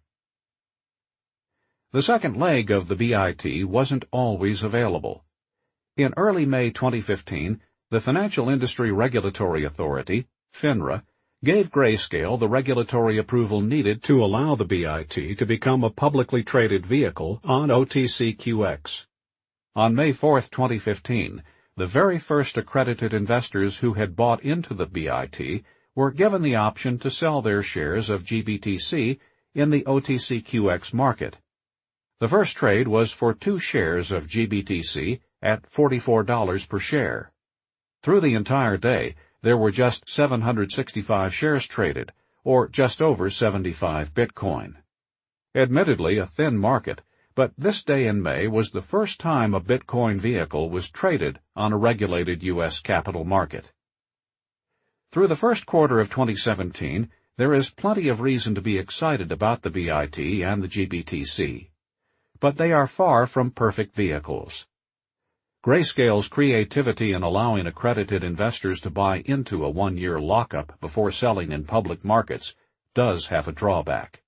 The second leg of the B I T wasn't always available. In early May twenty fifteen, the Financial Industry Regulatory Authority, FINRA, gave Grayscale the regulatory approval needed to allow the B I T to become a publicly traded vehicle on O T C Q X. On May fourth, twenty fifteen, the very first accredited investors who had bought into the B I T were given the option to sell their shares of G B T C in the O T C Q X market. The first trade was for two shares of G B T C at forty-four dollars per share. Through the entire day, there were just seven hundred sixty-five shares traded, or just over seventy-five Bitcoin. Admittedly a thin market, but this day in May was the first time a Bitcoin vehicle was traded on a regulated U S capital market. Through the first quarter of twenty seventeen, there is plenty of reason to be excited about the B I T and the G B T C. But they are far from perfect vehicles. Grayscale's creativity in allowing accredited investors to buy into a one-year lockup before selling in public markets does have a drawback.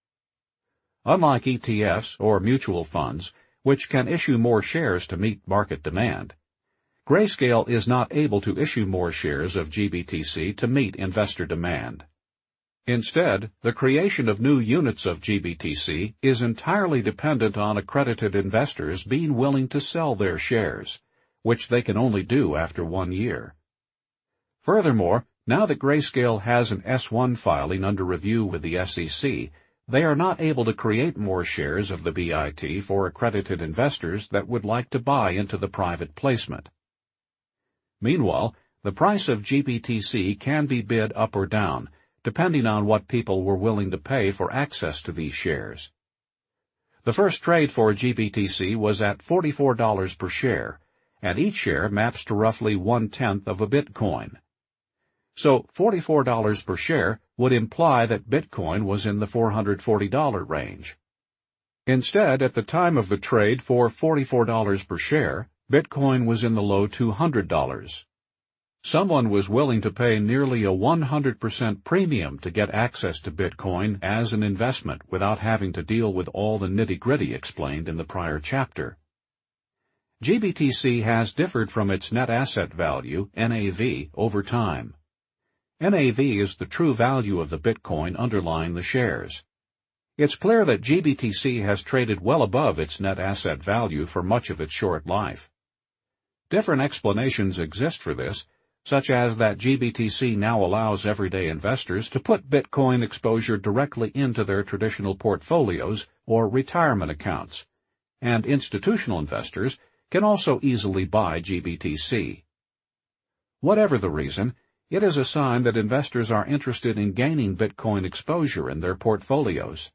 Unlike E T Fs or mutual funds, which can issue more shares to meet market demand, Grayscale is not able to issue more shares of G B T C to meet investor demand. Instead, the creation of new units of G B T C is entirely dependent on accredited investors being willing to sell their shares, which they can only do after one year. Furthermore, now that Grayscale has an S one filing under review with the S E C, they are not able to create more shares of the B I T for accredited investors that would like to buy into the private placement. Meanwhile, the price of G B T C can be bid up or down, depending on what people were willing to pay for access to these shares. The first trade for G B T C was at forty-four dollars per share, and each share maps to roughly one-tenth of a Bitcoin. So forty-four dollars per share would imply that Bitcoin was in the four hundred forty dollars range. Instead, at the time of the trade for forty-four dollars per share, Bitcoin was in the low two hundred dollars. Someone was willing to pay nearly a one hundred percent premium to get access to Bitcoin as an investment without having to deal with all the nitty-gritty explained in the prior chapter. G B T C has differed from its net asset value, N A V, over time. N A V is the true value of the Bitcoin underlying the shares. It's clear that G B T C has traded well above its net asset value for much of its short life. Different explanations exist for this, such as that G B T C now allows everyday investors to put Bitcoin exposure directly into their traditional portfolios or retirement accounts, and institutional investors can also easily buy G B T C. Whatever the reason, it is a sign that investors are interested in gaining Bitcoin exposure in their portfolios.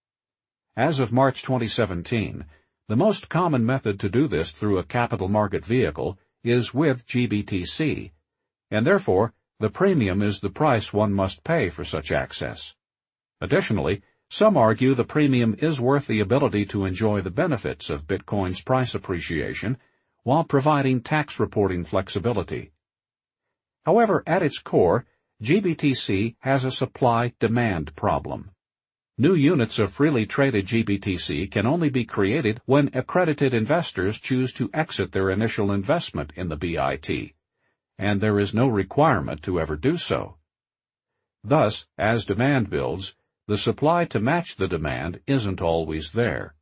As of March twenty seventeen, the most common method to do this through a capital market vehicle is with G B T C, and therefore the premium is the price one must pay for such access. Additionally, some argue the premium is worth the ability to enjoy the benefits of Bitcoin's price appreciation while providing tax reporting flexibility. However, at its core, G B T C has a supply-demand problem. New units of freely traded G B T C can only be created when accredited investors choose to exit their initial investment in the B I T, and there is no requirement to ever do so. Thus, as demand builds, the supply to match the demand isn't always there.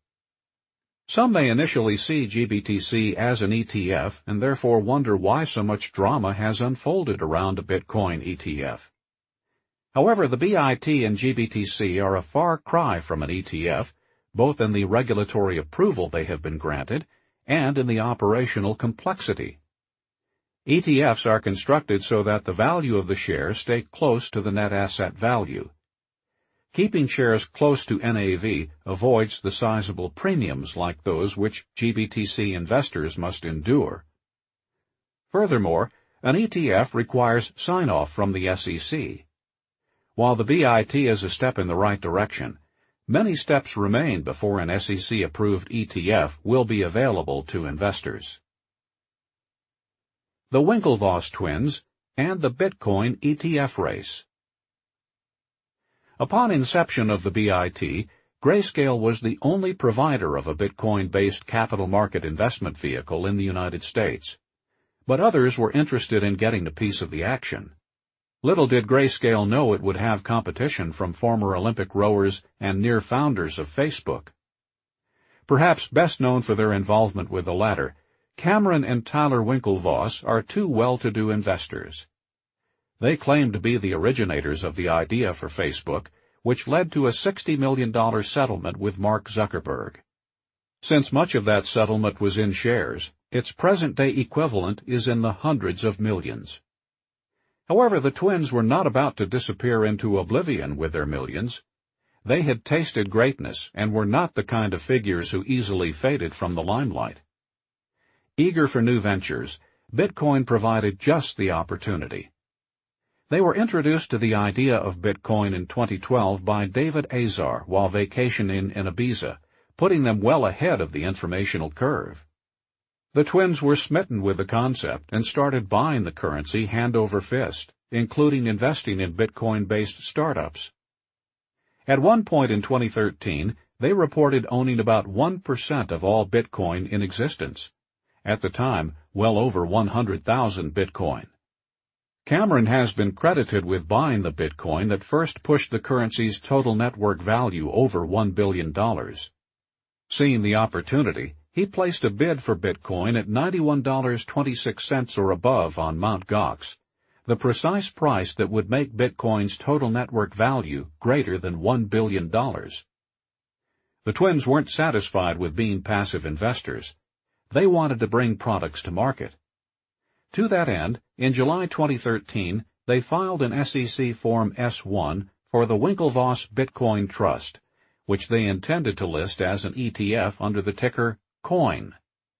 Some may initially see G B T C as an E T F and therefore wonder why so much drama has unfolded around a Bitcoin E T F. However, the B I T and G B T C are a far cry from an E T F, both in the regulatory approval they have been granted and in the operational complexity. E T Fs are constructed so that the value of the shares stay close to the net asset value. Keeping shares close to N A V avoids the sizable premiums like those which G B T C investors must endure. Furthermore, an E T F requires sign-off from the S E C. While the B I T is a step in the right direction, many steps remain before an S E C-approved E T F will be available to investors. The Winklevoss twins and the Bitcoin E T F race. Upon inception of the B I T, Grayscale was the only provider of a Bitcoin-based capital market investment vehicle in the United States. But others were interested in getting a piece of the action. Little did Grayscale know it would have competition from former Olympic rowers and near founders of Facebook. Perhaps best known for their involvement with the latter, Cameron and Tyler Winklevoss are two well-to-do investors. They claim to be the originators of the idea for Facebook, which led to a sixty million dollars settlement with Mark Zuckerberg. Since much of that settlement was in shares, its present-day equivalent is in the hundreds of millions. However, the twins were not about to disappear into oblivion with their millions. They had tasted greatness and were not the kind of figures who easily faded from the limelight. Eager for new ventures, Bitcoin provided just the opportunity. They were introduced to the idea of Bitcoin in twenty twelve by David Azar while vacationing in Ibiza, putting them well ahead of the informational curve. The twins were smitten with the concept and started buying the currency hand over fist, including investing in Bitcoin-based startups. At one point in twenty thirteen, they reported owning about one percent of all Bitcoin in existence. At the time, well over one hundred thousand Bitcoin. Cameron has been credited with buying the Bitcoin that first pushed the currency's total network value over one billion dollars. Seeing the opportunity, he placed a bid for Bitcoin at ninety-one dollars and twenty-six cents or above on Mount Gox, the precise price that would make Bitcoin's total network value greater than one billion dollars. The twins weren't satisfied with being passive investors. They wanted to bring products to market. To that end, in July twenty thirteen, they filed an S E C Form S one for the Winklevoss Bitcoin Trust, which they intended to list as an E T F under the ticker COIN.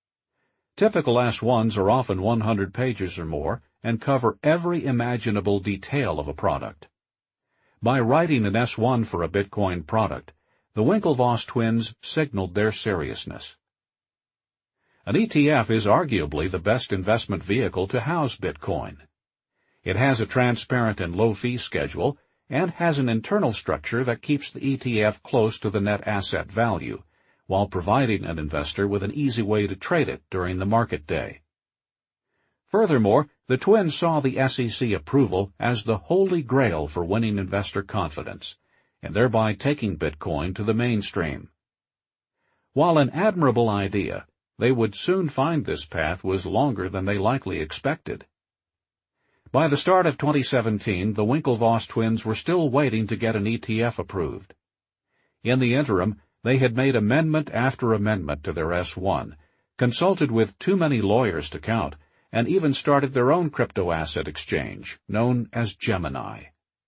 Typical S ones are often one hundred pages or more and cover every imaginable detail of a product. By writing an S one for a Bitcoin product, the Winklevoss twins signaled their seriousness. An E T F is arguably the best investment vehicle to house Bitcoin. It has a transparent and low-fee schedule and has an internal structure that keeps the E T F close to the net asset value, while providing an investor with an easy way to trade it during the market day. Furthermore, the twins saw the S E C approval as the holy grail for winning investor confidence, and thereby taking Bitcoin to the mainstream. While an admirable idea, they would soon find this path was longer than they likely expected. By the start of twenty seventeen, the Winklevoss twins were still waiting to get an E T F approved. In the interim, they had made amendment after amendment to their S one, consulted with too many lawyers to count, and even started their own crypto asset exchange, known as Gemini.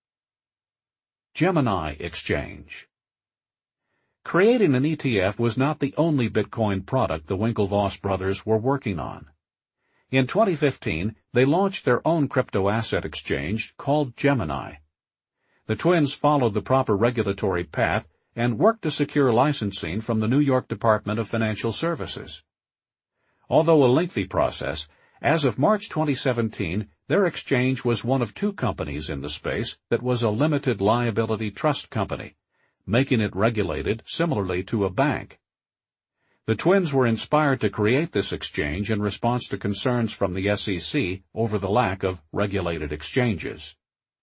Gemini Exchange. Creating an E T F was not the only Bitcoin product the Winklevoss brothers were working on. In twenty fifteen, they launched their own crypto asset exchange called Gemini. The twins followed the proper regulatory path and worked to secure licensing from the New York Department of Financial Services. Although a lengthy process, as of March twenty seventeen, their exchange was one of two companies in the space that was a limited liability trust company, making it regulated similarly to a bank. The twins were inspired to create this exchange in response to concerns from the S E C over the lack of regulated exchanges.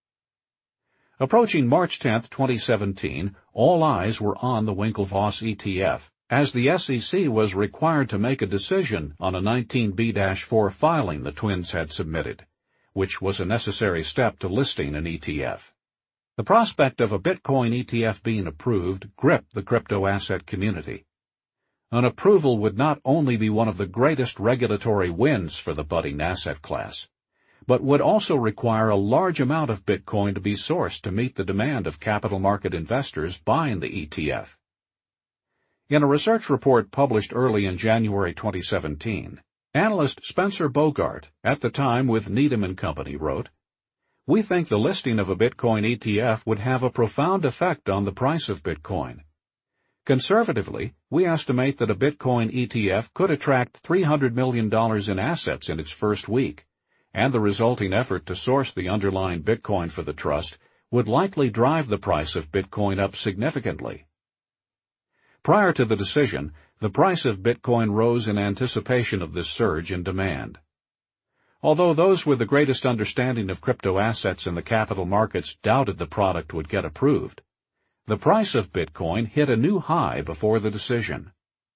Approaching March tenth, twenty seventeen, all eyes were on the Winklevoss E T F, as the S E C was required to make a decision on a nineteen B four filing the twins had submitted, which was a necessary step to listing an E T F. The prospect of a Bitcoin E T F being approved gripped the crypto asset community. An approval would not only be one of the greatest regulatory wins for the budding asset class, but would also require a large amount of Bitcoin to be sourced to meet the demand of capital market investors buying the E T F. In a research report published early in January twenty seventeen, analyst Spencer Bogart, at the time with Needham and Company, wrote, "We think the listing of a Bitcoin E T F would have a profound effect on the price of Bitcoin. Conservatively, we estimate that a Bitcoin E T F could attract three hundred million dollars in assets in its first week, and the resulting effort to source the underlying Bitcoin for the trust would likely drive the price of Bitcoin up significantly." Prior to the decision, the price of Bitcoin rose in anticipation of this surge in demand. Although those with the greatest understanding of crypto assets in the capital markets doubted the product would get approved, the price of Bitcoin hit a new high before the decision.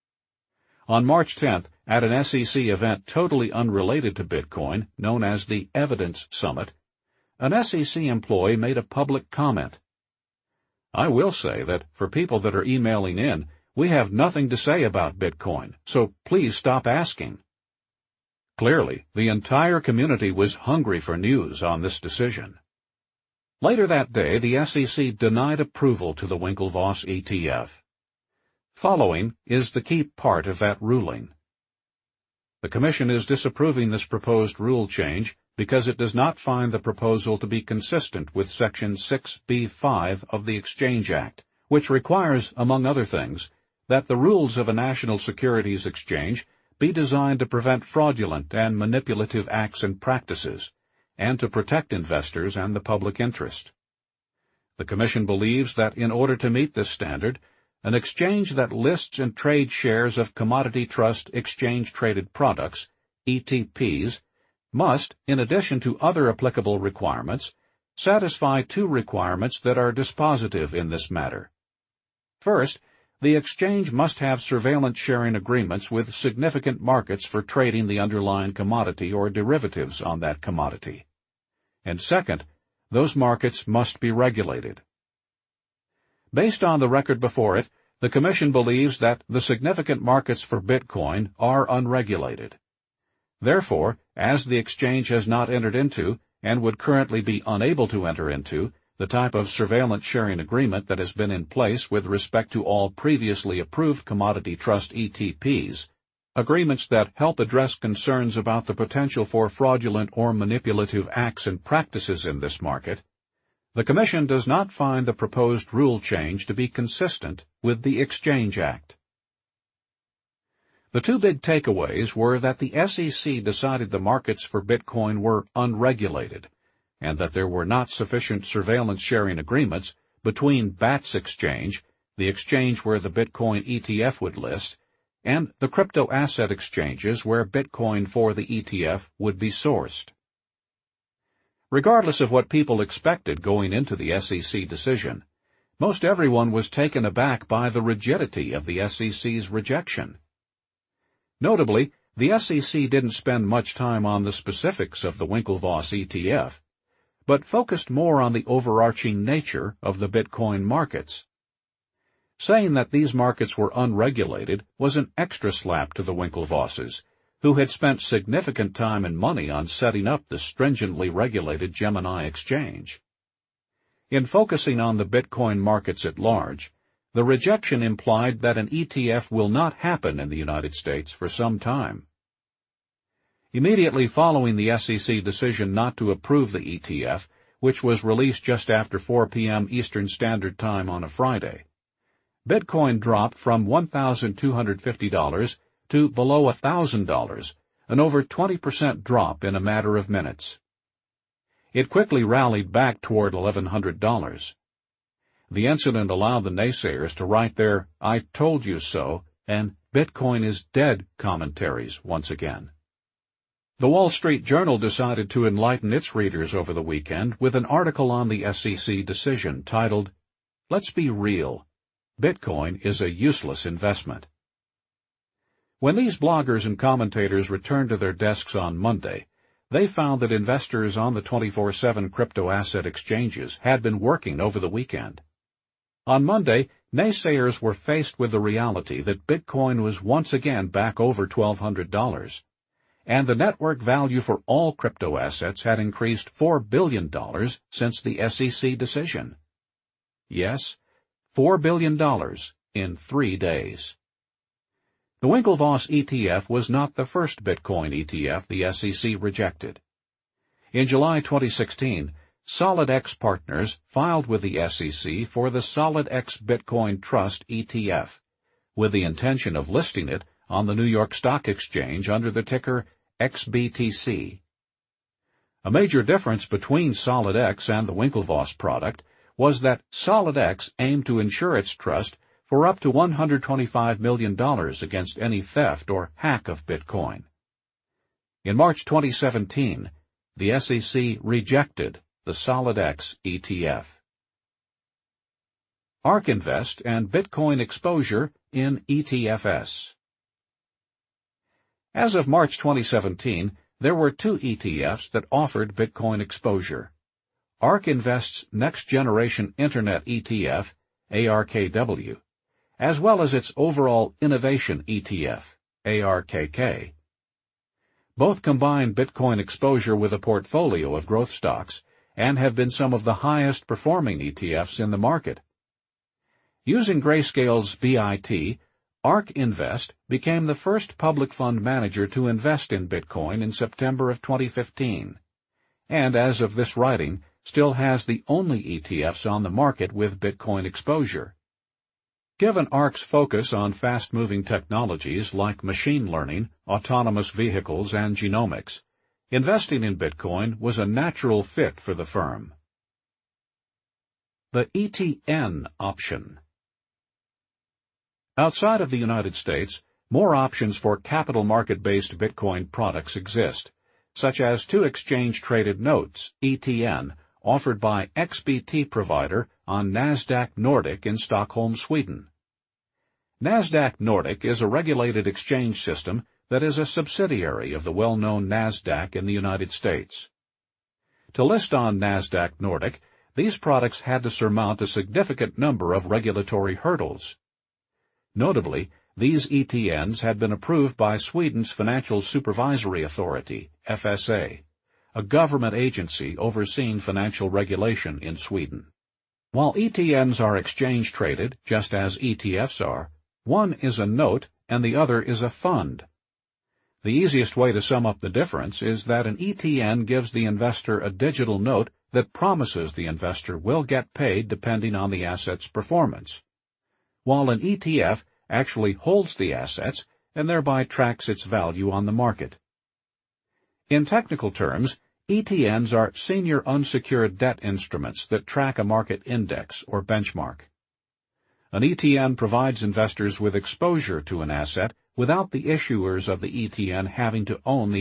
On March tenth, at an S E C event totally unrelated to Bitcoin, known as the Evidence Summit, an S E C employee made a public comment. "I will say that for people that are emailing in, we have nothing to say about Bitcoin, so please stop asking." Clearly, the entire community was hungry for news on this decision. Later that day, the S E C denied approval to the Winklevoss E T F. Following is the key part of that ruling. The Commission is disapproving this proposed rule change because it does not find the proposal to be consistent with Section six B five of the Exchange Act, which requires, among other things, that the rules of a national securities exchange be designed to prevent fraudulent and manipulative acts and practices, and to protect investors and the public interest. The Commission believes that in order to meet this standard, an exchange that lists and trades shares of Commodity Trust Exchange-Traded Products, E T Ps, must, in addition to other applicable requirements, satisfy two requirements that are dispositive in this matter. First, the exchange must have surveillance sharing agreements with significant markets for trading the underlying commodity or derivatives on that commodity. And second, those markets must be regulated. Based on the record before it, the Commission believes that the significant markets for Bitcoin are unregulated. Therefore, as the exchange has not entered into, and would currently be unable to enter into, the type of surveillance sharing agreement that has been in place with respect to all previously approved Commodity Trust E T Ps, agreements that help address concerns about the potential for fraudulent or manipulative acts and practices in this market, the Commission does not find the proposed rule change to be consistent with the Exchange Act. The two big takeaways were that the S E C decided the markets for Bitcoin were unregulated, and that there were not sufficient surveillance sharing agreements between BATS Exchange, the exchange where the Bitcoin E T F would list, and the crypto asset exchanges where Bitcoin for the E T F would be sourced. Regardless of what people expected going into the S E C decision, most everyone was taken aback by the rigidity of the S E C's rejection. Notably, the S E C didn't spend much time on the specifics of the Winklevoss E T F, but focused more on the overarching nature of the Bitcoin markets. Saying that these markets were unregulated was an extra slap to the Winklevosses, who had spent significant time and money on setting up the stringently regulated Gemini exchange. In focusing on the Bitcoin markets at large, the rejection implied that an E T F will not happen in the United States for some time. Immediately following the S E C decision not to approve the E T F, which was released just after four p m Eastern Standard Time on a Friday, Bitcoin dropped from one thousand two hundred fifty dollars to below one thousand dollars, an over twenty percent drop in a matter of minutes. It quickly rallied back toward eleven hundred dollars. The incident allowed the naysayers to write their "I told you so" and "Bitcoin is dead" commentaries once again. The Wall Street Journal decided to enlighten its readers over the weekend with an article on the S E C decision titled, "Let's Be Real. Bitcoin is a Useless Investment." When these bloggers and commentators returned to their desks on Monday, they found that investors on the twenty-four seven crypto asset exchanges had been working over the weekend. On Monday, naysayers were faced with the reality that Bitcoin was once again back over twelve hundred dollars, and the network value for all crypto assets had increased four billion dollars since the S E C decision. Yes, four billion dollars in three days. The Winklevoss E T F was not the first Bitcoin E T F the S E C rejected. In July twenty sixteen, SolidX Partners filed with the S E C for the SolidX Bitcoin Trust E T F, with the intention of listing it on the New York Stock Exchange under the ticker X B T C. A major difference between SolidX and the Winklevoss product was that SolidX aimed to insure its trust for up to one hundred twenty-five million dollars against any theft or hack of Bitcoin. In March twenty seventeen, the S E C rejected the SolidX E T F. ARK Invest and Bitcoin Exposure in E T F S. As of March twenty seventeen, there were two E T Fs that offered Bitcoin exposure. ARK Invest's Next Generation Internet E T F, A R K W, as well as its Overall Innovation E T F, A R K K. Both combine Bitcoin exposure with a portfolio of growth stocks and have been some of the highest performing E T Fs in the market. Using Grayscale's B I T, ARK Invest became the first public fund manager to invest in Bitcoin in September of twenty fifteen, and as of this writing, still has the only E T Fs on the market with Bitcoin exposure. Given ARK's focus on fast-moving technologies like machine learning, autonomous vehicles, and genomics, investing in Bitcoin was a natural fit for the firm. The E T N option. Outside of the United States, more options for capital market-based Bitcoin products exist, such as two exchange-traded notes, E T N, offered by X B T provider on Nasdaq Nordic in Stockholm, Sweden. Nasdaq Nordic is a regulated exchange system that is a subsidiary of the well-known Nasdaq in the United States. To list on Nasdaq Nordic, these products had to surmount a significant number of regulatory hurdles. Notably, these E T Ns had been approved by Sweden's Financial Supervisory Authority, F S A, a government agency overseeing financial regulation in Sweden. While E T Ns are exchange-traded, just as E T Fs are, one is a note and the other is a fund. The easiest way to sum up the difference is that an E T N gives the investor a digital note that promises the investor will get paid depending on the asset's performance, while an E T F actually holds the assets and thereby tracks its value on the market. In technical terms, E T Ns are senior unsecured debt instruments that track a market index or benchmark. An E T N provides investors with exposure to an asset without the issuers of the E T N having to own the